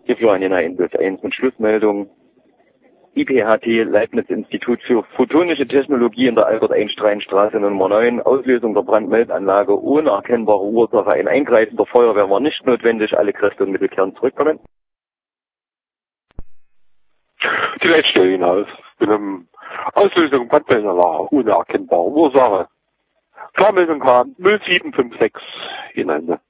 Hier Florian Inbus 1 mit Schlussmeldung. IPHT, Leibniz-Institut für Photonische Technologie in der Albert-Einstein-Straße Nummer 9. Auslösung der Brandmeldanlage ohne erkennbare Ursache. Ein Eingreifen der Feuerwehr war nicht notwendig. Alle Kräfte und Mittel kehren zurückkommen. Die Leitstelle hinaus. Mit einem Auslösung Brandmeldanlage ohne erkennbare Ursache. Klarmeldung kam 0756 hinein.